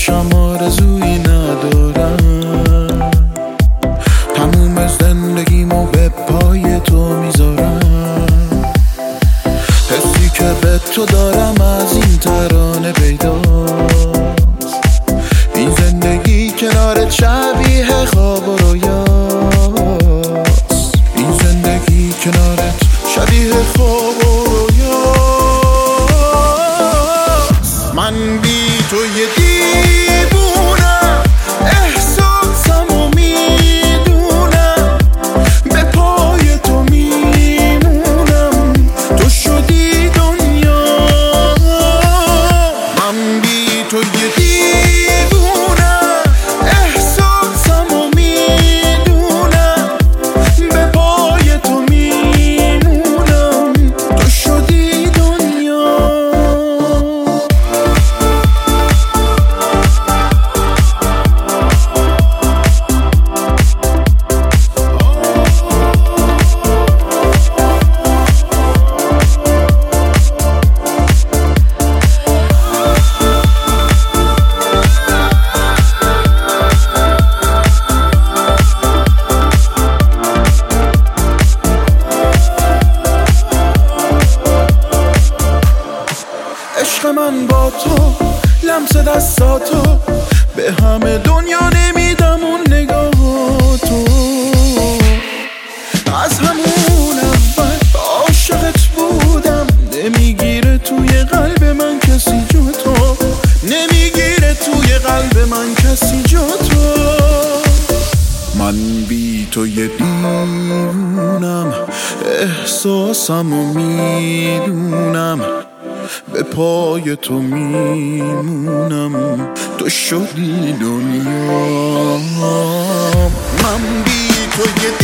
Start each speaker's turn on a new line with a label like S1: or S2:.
S1: باشم آرزویی ندارم، تموم زندگیمو به پای تو میذارم. حسی که به تو دارم از این ترانه پیداست، این زندگی کنارت شبیه خواب و رویاست، این زندگی کنارت شبیه خواب و رویاست. من بی تو یه دیوونم، احساسمو میدونم، به پای تو میمونم، تو شدی دنیا. من بی تو یه دیوونم، احساسمو میدونم، به پای تو میمونم، تو شدی دنیا. عشق من با تو، لمس دستاتو، به همه دنیا نمیدم اون نگاهاتو. از همون اول عاشقت بودم، نمیگیره توی قلب من کسی جو تو، نمیگیره توی قلب من کسی جو تو. من بی تو یه دیوونم، احساسمو میدونم، به پای تو میمونم، تو شدی دنیا. من بی تو یه